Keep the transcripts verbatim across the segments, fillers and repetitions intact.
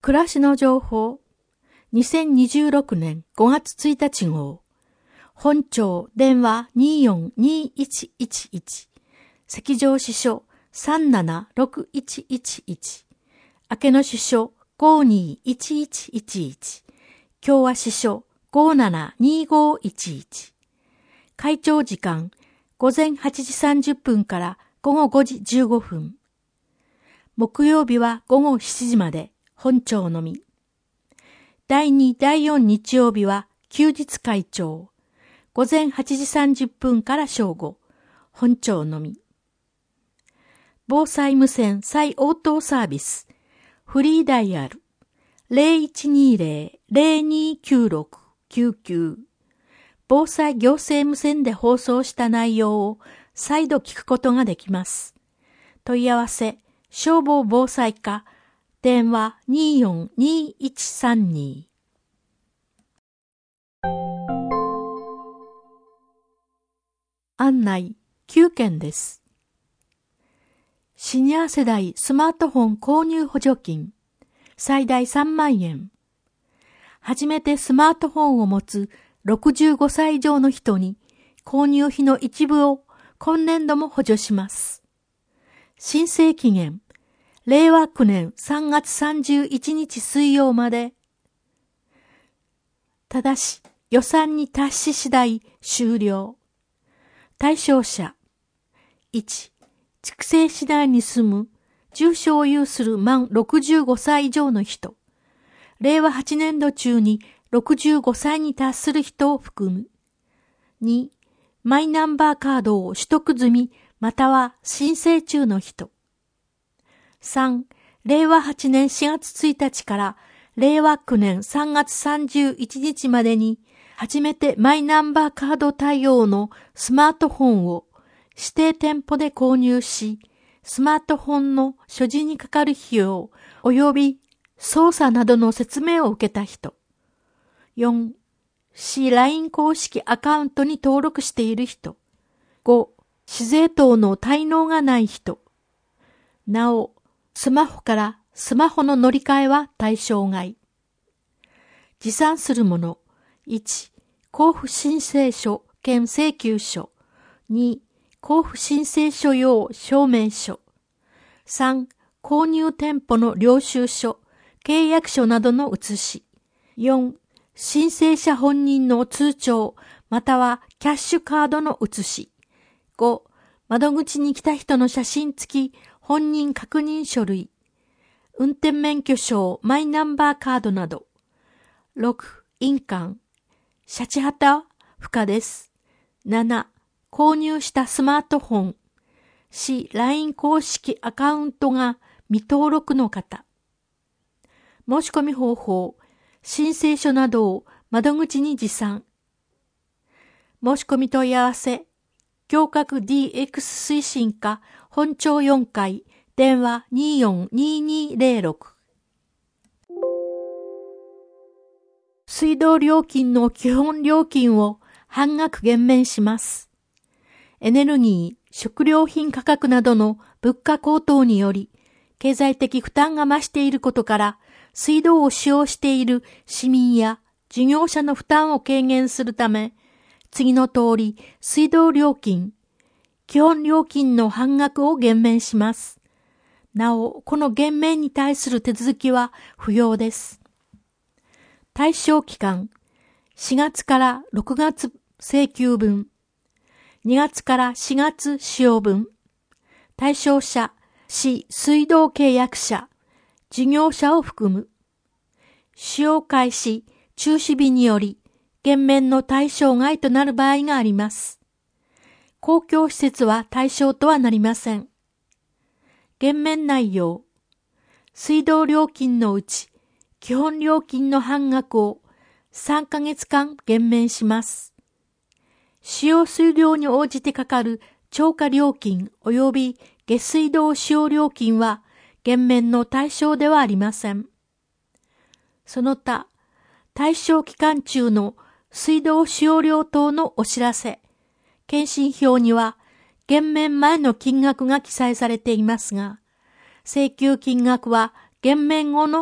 暮らしの情報にせんにじゅうろくねんごがつついたち号本庁電話 にーよんにーいちいちいち 赤城支所 さんななろくいちいちいち 明野支所 ごにーいちいちいちいち 共和支所 ごななにーごいちいち 会長時間午前はちじさんじゅっぷんから午後ごじじゅうごふん。木曜日は午後しちじまで本庁のみ。だいに、だいよん日曜日は休日会長。午前はちじさんじゅっぷんから正午、本庁のみ。防災無線再応答サービス。フリーダイヤル ゼロいちにーゼロ ゼロにーきゅうろく きゅうきゅう。防災行政無線で放送した内容を再度聞くことができます。問い合わせ、消防防災課、電話 にーよんにーいちさんに。案内きゅうけんです。シニア世代スマートフォン購入補助金、最大さんまんえん。初めてスマートフォンを持つろくじゅうごさい以上の人に購入費の一部を今年度も補助します。申請期限、れいわきゅうねんさんがつさんじゅういちにち水曜まで。ただし予算に達し次第終了。対象者、いち、筑西市内に住む住所を有する満ろくじゅうごさい以上の人。れいわはちねんど中にろくじゅうごさいに達する人を含む。に、マイナンバーカードを取得済みまたは申請中の人。さん、れいわはちねんしがつついたちかられいわきゅうねんさんがつさんじゅういちにちまでに初めてマイナンバーカード対応のスマートフォンを指定店舗で購入し、スマートフォンの所持にかかる費用及び操作などの説明を受けた人。よん、市 ライン 公式アカウントに登録している人。ご、市税等の滞納がない人。なお、スマホからスマホの乗り換えは対象外。持参するもの。いち、交付申請書兼請求書。に、交付申請書用証明書。さん、購入店舗の領収書、契約書などの写し。よん、申請者本人の通帳またはキャッシュカードの写し。ご、窓口に来た人の写真付き本人確認書類。運転免許証、マイナンバーカードなど。ろく、印鑑。シャチハタ不可です。なな、購入したスマートフォン。市 ライン 公式アカウントが未登録の方。申し込み方法。申請書などを窓口に持参。申し込み問い合わせ。行革 ディーエックス 推進課本庁よんかい電話 にーよんにーにーゼロろく。水道料金の基本料金を半額減免します。エネルギー、食料品価格などの物価高騰により経済的負担が増していることから水道を使用している市民や事業者の負担を軽減するため、次の通り水道料金、基本料金の半額を減免します。なお、この減免に対する手続きは不要です。対象期間、しがつからろくがつ請求分、にがつからしがつ使用分、対象者、市水道契約者、事業者を含む。使用開始、中止日により、減免の対象外となる場合があります。公共施設は対象とはなりません。減免内容。水道料金のうち、基本料金の半額をさんかげつかん減免します。使用水量に応じてかかる超過料金及び下水道使用料金は減免の対象ではありません。その他、対象期間中の水道使用量等のお知らせ、検針票には減免前の金額が記載されていますが、請求金額は減免後の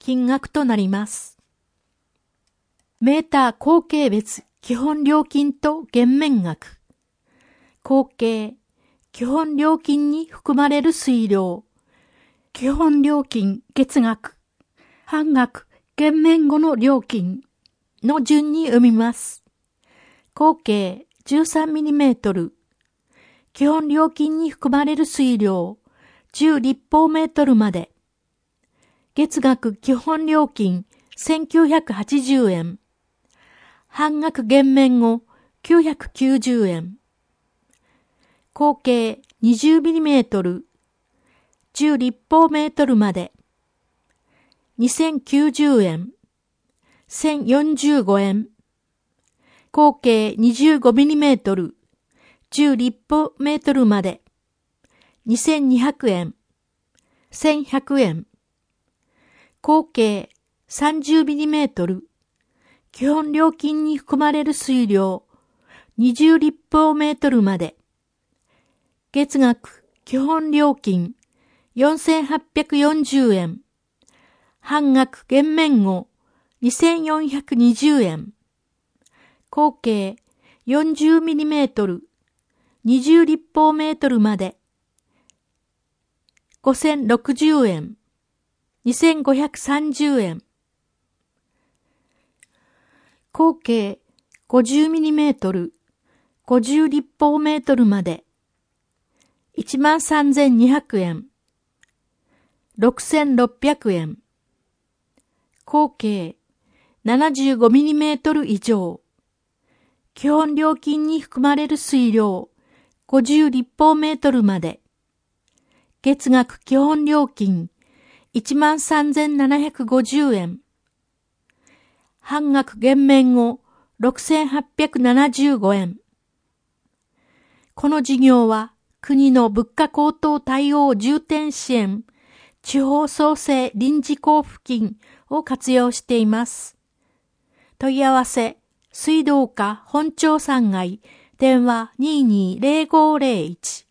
金額となります。メーター口径別基本料金と減免額。口径、基本料金に含まれる水量、基本料金月額、半額減免後の料金の順に読みます。口径 じゅうさんミリメートル、基本料金に含まれる水量じゅう立方メートルまで。月額基本料金せんきゅうひゃくはちじゅうえん。半額減免後きゅうひゃくきゅうじゅうえん。口径 にじゅうミリメートル、じゅう立方メートルまで。にせんきゅうじゅうえん。せんよんじゅうごえん。口径 にじゅうごミリメートル、じゅう立方メートルまで。にせんにひゃくえん。せんひゃくえん。口径 さんじゅうミリメートル、基本料金に含まれる水量にじゅう立方メートルまで。月額基本料金よんせんはっぴゃくよんじゅうえん。半額減免後にせんよんひゃくにじゅうえん。口径 よんじゅうミリメートル、にじゅう立方メートルまで。ごせんろくじゅうえん。にせんごひゃくさんじゅうえん。口径 ごじゅうミリメートル、ごじゅう立方メートルまで。いちまんさんぜんにひゃくえん。ろくせんろっぴゃくえん。口径 ななじゅうごミリメートル以上。基本料金に含まれる水量ごじゅう立方メートルまで。月額基本料金いちまんさんぜんななひゃくごじゅうえん。半額減免後ろくせんはっぴゃくななじゅうごえん。この事業は国の物価高騰対応重点支援地方創生臨時交付金を活用しています。問い合わせ水道課本町さんがい電話 にーにーぜろごぜろいち。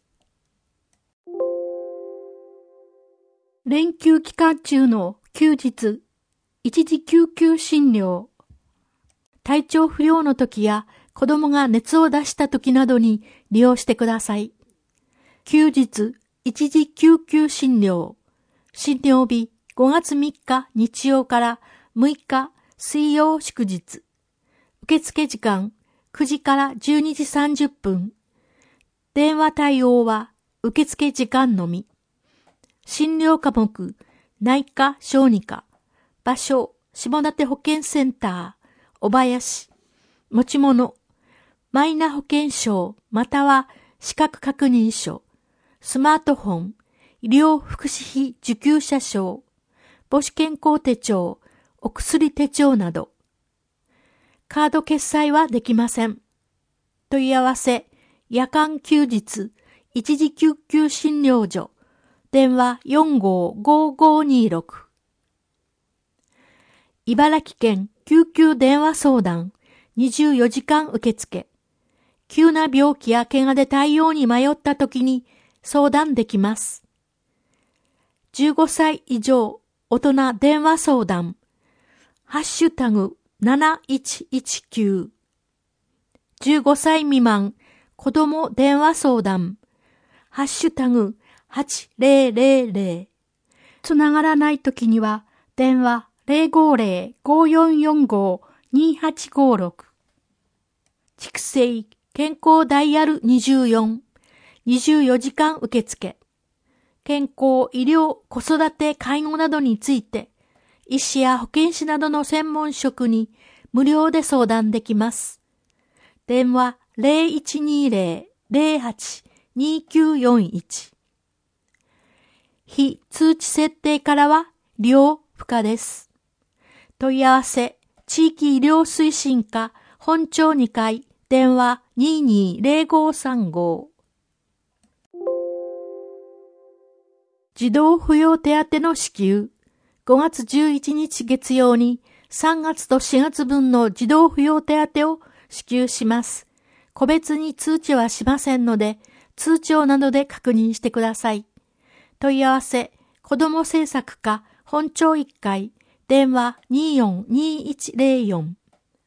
連休期間中の休日一時救急診療。体調不良の時や子供が熱を出した時などに利用してください。休日一時救急診療。診療日ごがつみっか日曜からむいか水曜祝日。受付時間くじからじゅうにじさんじゅっぷん。電話対応は受付時間のみ。診療科目内科小児科。場所下館保健センター小林。持ち物マイナ保険証または資格確認書。スマートフォン医療福祉費受給者証。母子健康手帳お薬手帳など。カード決済はできません。問い合わせ夜間休日一時救急診療所電話 よんごーごーごーにーろく。茨城県救急電話相談にじゅうよじかん受付。急な病気や怪我で対応に迷った時に相談できます。じゅうごさい以上大人電話相談。ハッシュタグなないちいちきゅう。じゅうごさい未満子供電話相談。ハッシュタグはちぜろぜろぜろ。つながらない時には電話ぜろごぜろ ごーよんよんごー にーはちごーろく。畜生健康ダイヤルにじゅうよん。にじゅうよじかん受付。健康、医療、子育て、介護などについて、医師や保健師などの専門職に無料で相談できます。電話ぜろいちにーぜろ ぜろはち にーきゅうよんいち。非通知設定からは利用不可です。問い合わせ、地域医療推進課本町にかい電話 にーにーぜろごーさんご。児童扶養手当の支給。ごがつじゅういちにち月曜にさんがつとしがつ分の児童扶養手当を支給します。個別に通知はしませんので、通帳などで確認してください。問い合わせ、子ども政策課本町いっかい電話 にーよんにーいちゼロよん。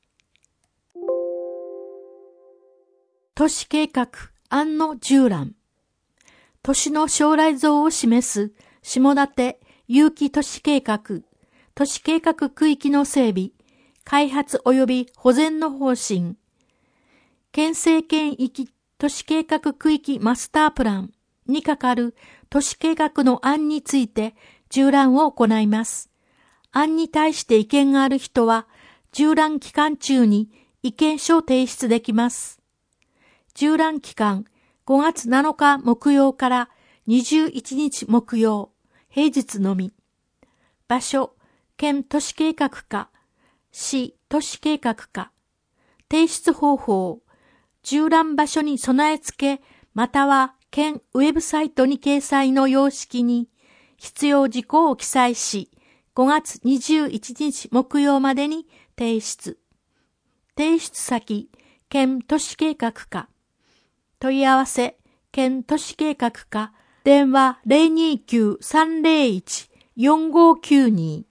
都市計画案の縦覧。都市の将来像を示す下館有機都市計画、都市計画区域の整備、開発及び保全の方針、県政権域都市計画区域マスタープランにかかる都市計画の案について縦覧を行います。案に対して意見がある人は、縦覧期間中に意見書を提出できます。縦覧期間、ごがつなのか木曜からにじゅういちにち木曜、平日のみ。場所、県都市計画課、市都市計画課。提出方法、縦覧場所に備え付け、または県ウェブサイトに掲載の様式に必要事項を記載し、ごがつにじゅういちにち木曜までに提出。提出先、県都市計画課。問い合わせ、県都市計画課、電話 ゼロにきゅうさんゼロいちよんごきゅうに。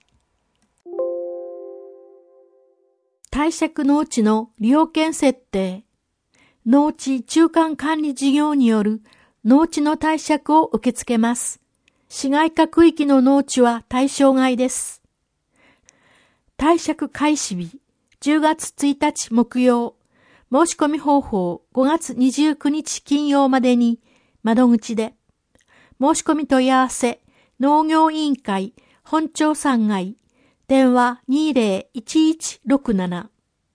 貸借農地の利用権設定。農地中間管理事業による農地の貸借を受け付けます。市街化区域の農地は対象外です。貸借開始日、じゅうがつついたち木曜。申し込み方法、ごがつにじゅうくにち金曜までに窓口で。申し込み問い合わせ、農業委員会本町さんがい、電話 にーぜろいちいちろくなな。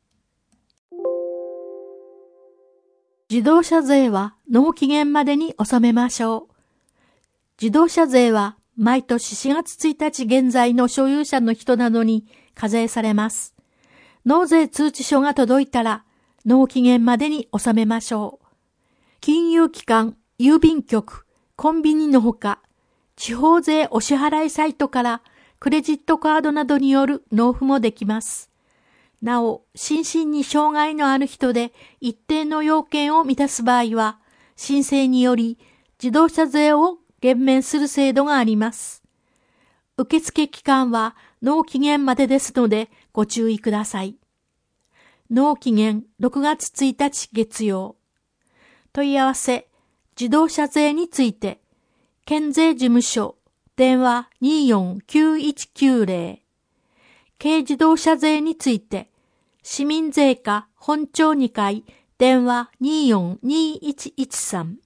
自動車税は納期限までに納めましょう。自動車税は毎年しがつついたち現在の所有者の人などに課税されます。納税通知書が届いたら納期限までに納めましょう。金融機関、郵便局、コンビニのほか、地方税お支払いサイトからクレジットカードなどによる納付もできます。なお、心身に障害のある人で一定の要件を満たす場合は、申請により自動車税を減免する制度があります。受付期間は納期限までですのでご注意ください。納期限ろくがつついたち月曜。問い合わせ、自動車税について、県税事務所、電話 にーよんきゅういちきゅうゼロ。軽自動車税について、市民税課本町にかい、電話 にーよんにーいちいちさん。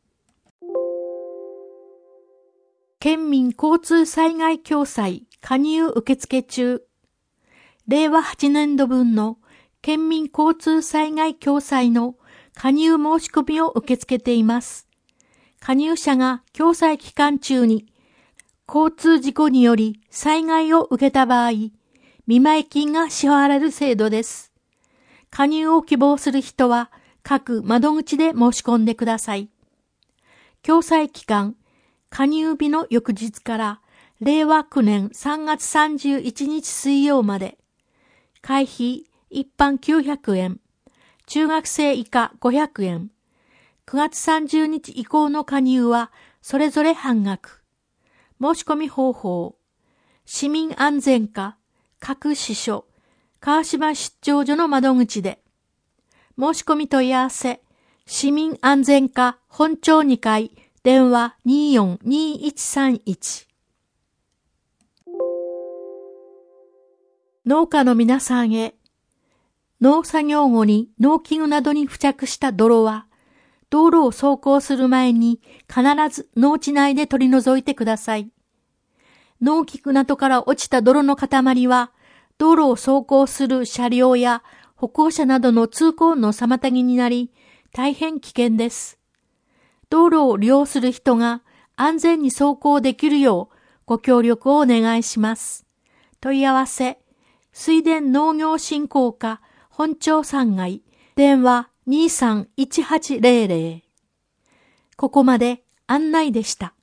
県民交通災害共済加入受付中。れいわはちねんどぶんの県民交通災害共済の加入申し込みを受け付けています。加入者が共済期間中に交通事故により災害を受けた場合、見舞金が支払われる制度です。加入を希望する人は各窓口で申し込んでください。共済期間、加入日の翌日かられいわきゅうねんさんがつさんじゅういちにち水曜まで。会費一般きゅうひゃくえん、中学生以下ごひゃくえん。くがつさんじゅうにち以降の加入はそれぞれ半額。申し込み方法、市民安全課、各支所、川島出張所の窓口で。申し込み問い合わせ、市民安全課本町にかい、電話 にーよんにーいちさんいち。農家の皆さんへ、農作業後に農機具などに付着した泥は、道路を走行する前に必ず農地内で取り除いてください。農機具などから落ちた泥の塊は、道路を走行する車両や歩行者などの通行の妨げになり、大変危険です。道路を利用する人が安全に走行できるようご協力をお願いします。問い合わせ、水田農業振興課本町さんがい、電話 にーさんいちはちゼロゼロ。ここまで案内でした。